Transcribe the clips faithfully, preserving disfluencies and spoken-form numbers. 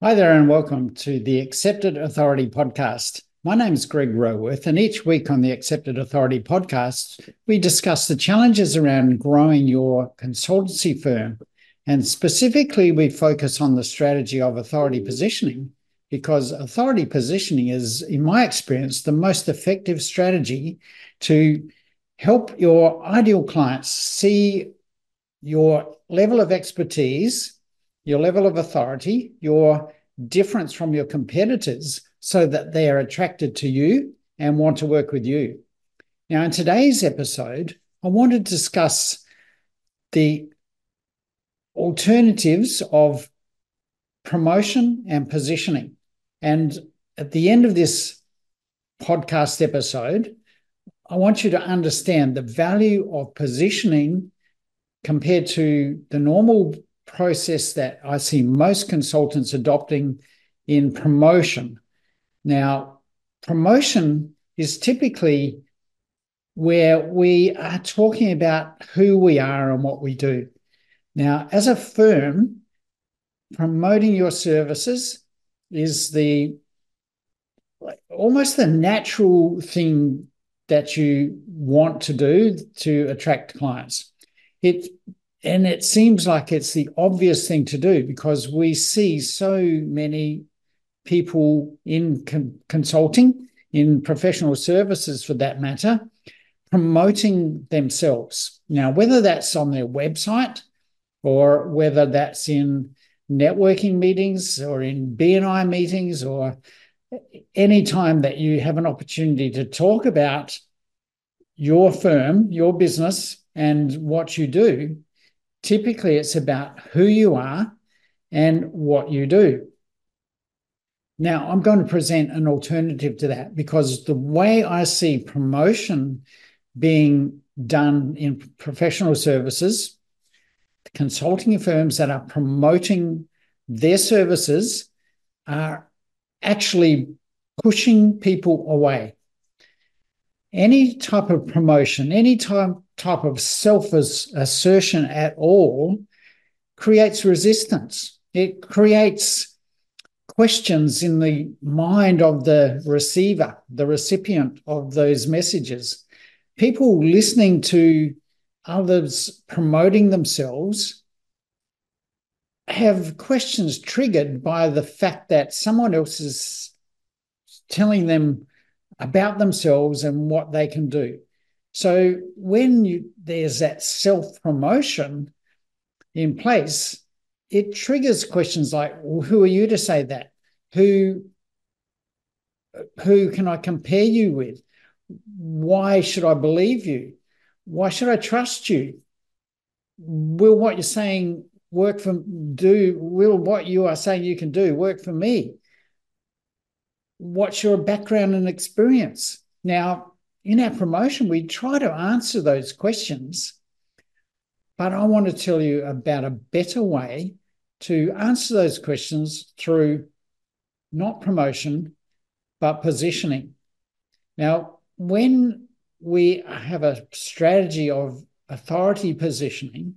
Hi there, and welcome to the Accepted Authority Podcast. My name is Greg Roworth, and each week on the Accepted Authority Podcast, we discuss the challenges around growing your consultancy firm. And specifically, we focus on the strategy of authority positioning, because authority positioning is, in my experience, the most effective strategy to help your ideal clients see your level of expertise, your level of authority, your difference from your competitors, so that they are attracted to you and want to work with you. Now, in today's episode, I want to discuss the alternatives of promotion and positioning. And at the end of this podcast episode, I want you to understand the value of positioning compared to the normal process that I see most consultants adopting in promotion. Now, promotion is typically where we are talking about who we are and what we do. Now, as a firm, promoting your services is the almost the natural thing that you want to do to attract clients. It and it seems like it's the obvious thing to do because we see so many people in con- consulting, in professional services for that matter, promoting themselves. Now, whether that's on their website or whether that's in networking meetings or in B and I meetings or any time that you have an opportunity to talk about your firm, your business, and what you do, typically it's about who you are and what you do. Now, I'm going to present an alternative to that because the way I see promotion being done in professional services, consulting firms that are promoting their services are actually pushing people away. Any type of promotion, any type, type of self-assertion at all creates resistance. It creates questions in the mind of the receiver, the recipient of those messages. People listening to others promoting themselves have questions triggered by the fact that someone else is telling them about themselves and what they can do. So when you, there's that self-promotion in place, it triggers questions like, well, who are you to say that? Who, who can I compare you with? Why should I believe you? Why should I trust you? Will what you're saying work for do? Will what you are saying you can do work for me? What's your background and experience? Now, in our promotion, we try to answer those questions, but I want to tell you about a better way to answer those questions through not promotion, but positioning. Now, when we have a strategy of authority positioning,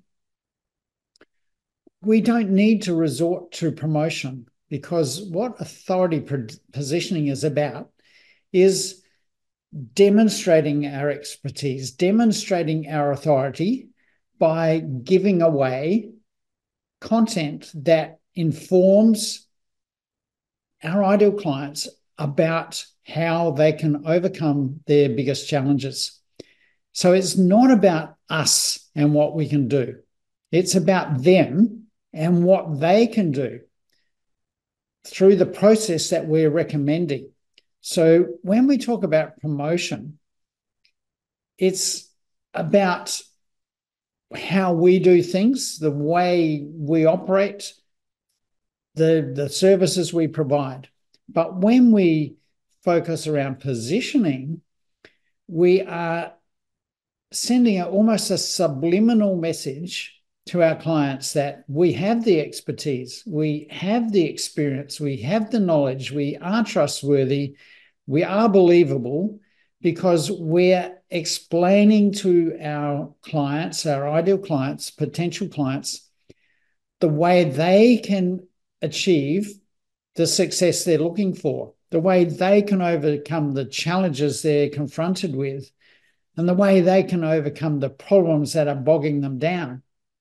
we don't need to resort to promotion because what authority positioning is about is demonstrating our expertise, demonstrating our authority by giving away content that informs our ideal clients about how they can overcome their biggest challenges. So it's not about us and what we can do. It's about them and what they can do through the process that we're recommending. So when we talk about promotion, it's about how we do things, the way we operate, the, the services we provide. But when we focus around positioning, we are sending a, almost a subliminal message to our clients that we have the expertise, we have the experience, we have the knowledge, we are trustworthy, we are believable, because we're explaining to our clients, our ideal clients, potential clients, the way they can achieve the success they're looking for, the way they can overcome the challenges they're confronted with, and the way they can overcome the problems that are bogging them down.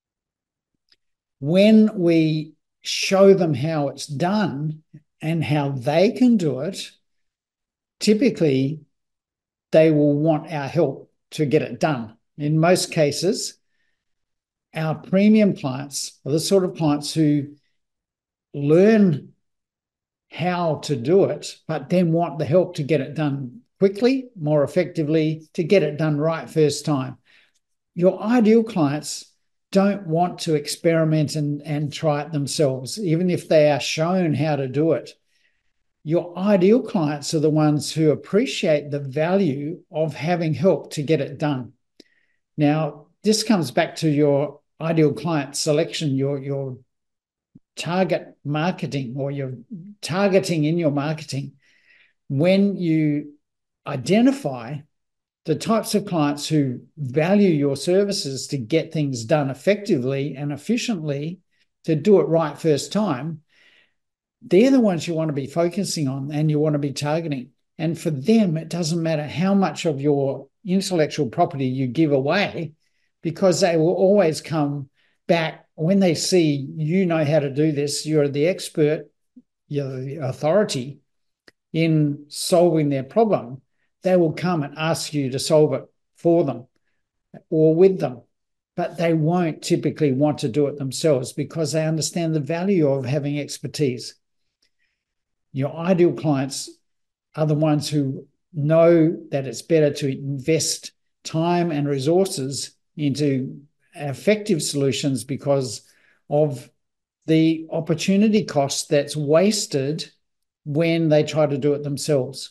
When we show them how it's done and how they can do it, typically they will want our help to get it done. In most cases, our premium clients are the sort of clients who learn how to do it, but then want the help to get it done quickly, more effectively, to get it done right first time. Your ideal clients don't want to experiment and, and try it themselves, even if they are shown how to do it. Your ideal clients are the ones who appreciate the value of having help to get it done. Now, this comes back to your ideal client selection, your, your target marketing, or your targeting in your marketing. When you identify the types of clients who value your services to get things done effectively and efficiently, to do it right first time, they're the ones you want to be focusing on and you want to be targeting. And for them, it doesn't matter how much of your intellectual property you give away, because they will always come back when they see you know how to do this, you're the expert, you're the authority in solving their problem. They will come and ask you to solve it for them or with them, but they won't typically want to do it themselves because they understand the value of having expertise. Your ideal clients are the ones who know that it's better to invest time and resources into effective solutions because of the opportunity cost that's wasted when they try to do it themselves.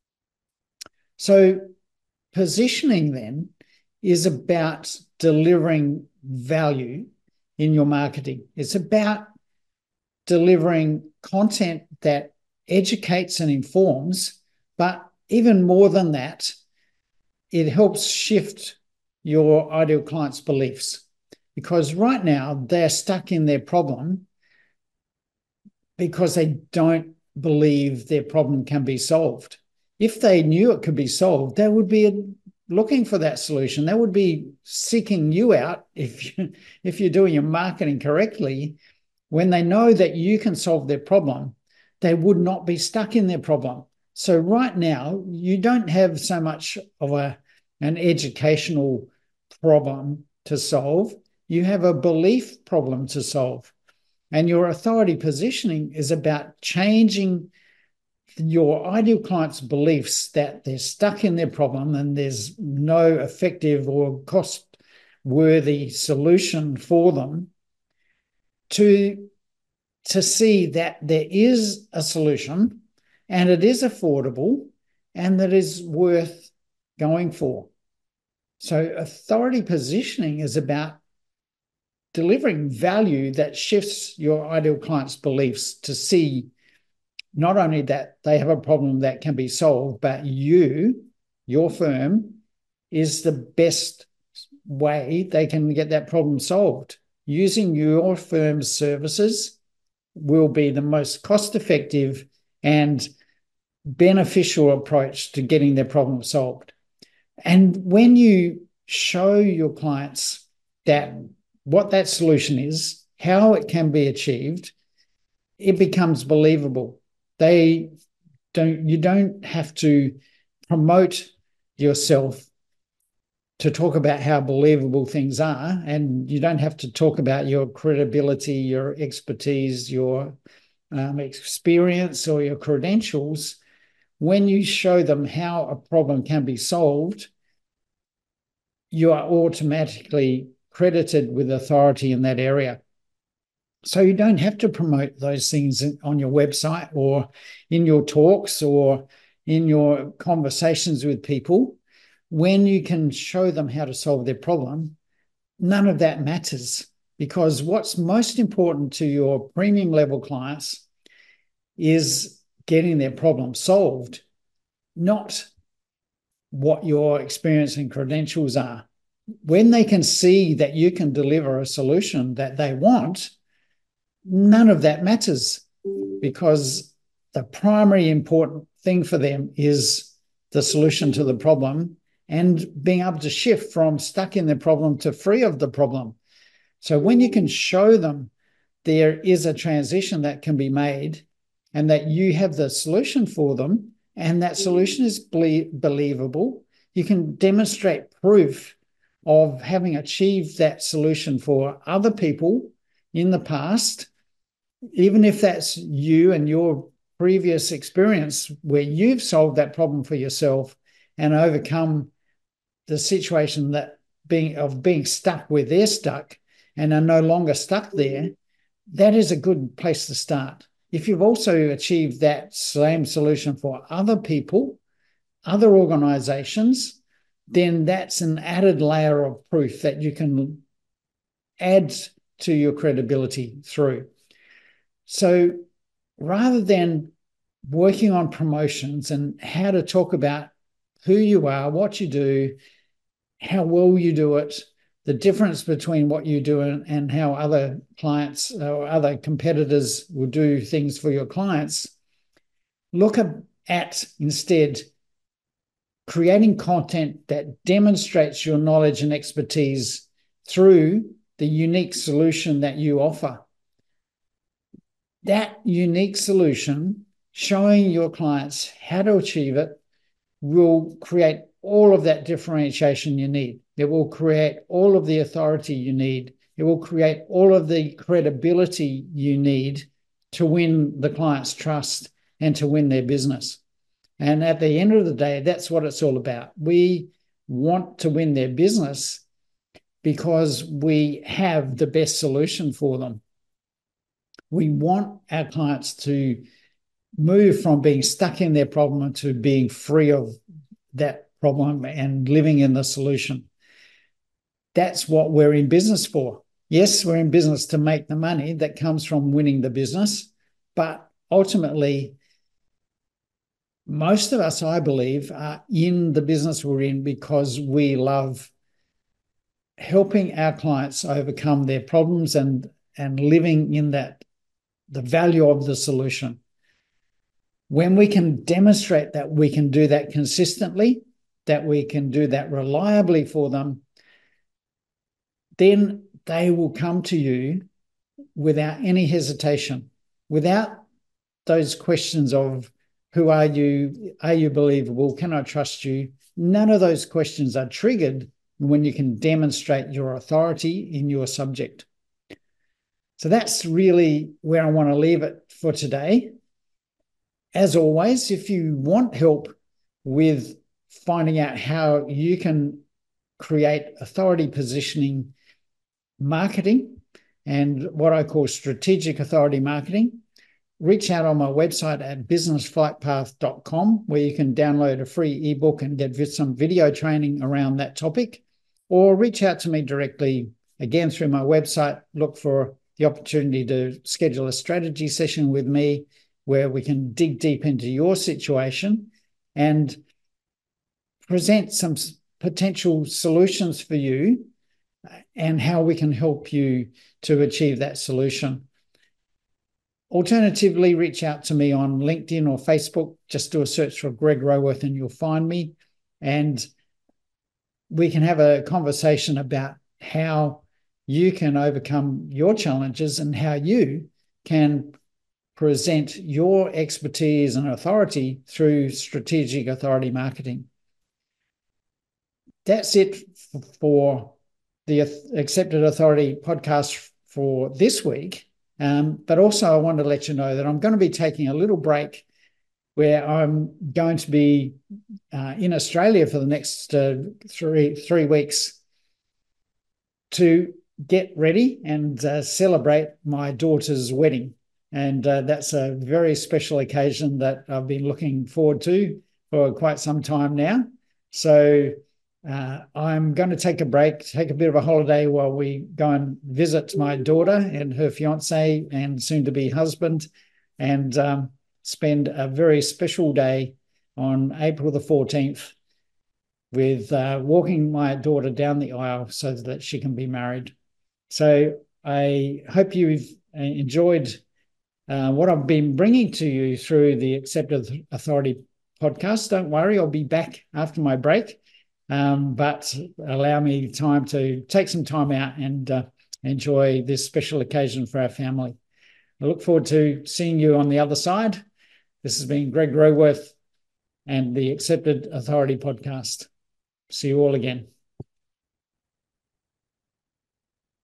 So positioning then is about delivering value in your marketing. It's about delivering content that educates and informs, but even more than that, it helps shift your ideal client's beliefs, because right now they're stuck in their problem because they don't believe their problem can be solved. If they knew it could be solved, they would be looking for that solution. They would be seeking you out if, you, if you're doing your marketing correctly. When they know that you can solve their problem, they would not be stuck in their problem. So right now, you don't have so much of a, an educational problem to solve. You have a belief problem to solve. And your authority positioning is about changing your ideal client's beliefs that they're stuck in their problem and there's no effective or cost-worthy solution for them, to, to see that there is a solution and it is affordable and that is worth going for. So authority positioning is about delivering value that shifts your ideal client's beliefs to see not only that they have a problem that can be solved, but you, your firm, is the best way they can get that problem solved. Using your firm's services will be the most cost-effective and beneficial approach to getting their problem solved. And when you show your clients that what that solution is, how it can be achieved, it becomes believable. They don't, you don't have to promote yourself to talk about how believable things are, and you don't have to talk about your credibility, your expertise, your um, experience, or your credentials. When you show them how a problem can be solved, you are automatically credited with authority in that area. So you don't have to promote those things on your website or in your talks or in your conversations with people. When you can show them how to solve their problem, none of that matters, because what's most important to your premium level clients is getting their problem solved, not what your experience and credentials are. When they can see that you can deliver a solution that they want, none of that matters, because the primary important thing for them is the solution to the problem and being able to shift from stuck in the problem to free of the problem. So when you can show them there is a transition that can be made and that you have the solution for them, and that solution is believable, you can demonstrate proof of having achieved that solution for other people in the past, even if that's you and your previous experience where you've solved that problem for yourself and overcome the situation that being of being stuck where they're stuck and are no longer stuck there. That is a good place to start. If you've also achieved that same solution for other people, other organizations, then that's an added layer of proof that you can add to your credibility through. So rather than working on promotions and how to talk about who you are, what you do, how well you do it, the difference between what you do and, and how other clients or other competitors will do things for your clients, look at, at instead creating content that demonstrates your knowledge and expertise through the unique solution that you offer. That unique solution, showing your clients how to achieve it, will create all of that differentiation you need. It will create all of the authority you need. It will create all of the credibility you need to win the client's trust and to win their business. And at the end of the day, that's what it's all about. We want to win their business because we have the best solution for them. We want our clients to move from being stuck in their problem to being free of that problem and living in the solution. That's what we're in business for. Yes, we're in business to make the money that comes from winning the business, but ultimately, most of us, I believe, are in the business we're in because we love helping our clients overcome their problems and, and living in that, the value of the solution. When we can demonstrate that we can do that consistently, that we can do that reliably for them, then they will come to you without any hesitation, without those questions of who are you, are you believable, can I trust you? None of those questions are triggered when you can demonstrate your authority in your subject. So that's really where I want to leave it for today. As always, if you want help with finding out how you can create authority positioning marketing and what I call strategic authority marketing, reach out on my website at business flight path dot com, where you can download a free ebook and get some video training around that topic, or reach out to me directly, again, through my website. Look for the opportunity to schedule a strategy session with me where we can dig deep into your situation and present some potential solutions for you and how we can help you to achieve that solution. Alternatively, reach out to me on LinkedIn or Facebook. Just do a search for Greg Roworth and you'll find me. And we can have a conversation about how you can overcome your challenges and how you can present your expertise and authority through strategic authority marketing. That's it for the Accepted Authority podcast for this week. Um, but also I want to let you know that I'm going to be taking a little break where I'm going to be uh, in Australia for the next uh, three, three weeks to get ready and uh, celebrate my daughter's wedding. And uh, that's a very special occasion that I've been looking forward to for quite some time now. So uh, I'm going to take a break, take a bit of a holiday while we go and visit my daughter and her fiance and soon-to-be husband, and um, spend a very special day on April the fourteenth with uh, walking my daughter down the aisle so that she can be married. So I hope you've enjoyed uh, what I've been bringing to you through the Accepted Authority podcast. Don't worry, I'll be back after my break, um, but allow me time to take some time out and uh, enjoy this special occasion for our family. I look forward to seeing you on the other side. This has been Greg Roworth and the Accepted Authority podcast. See you all again.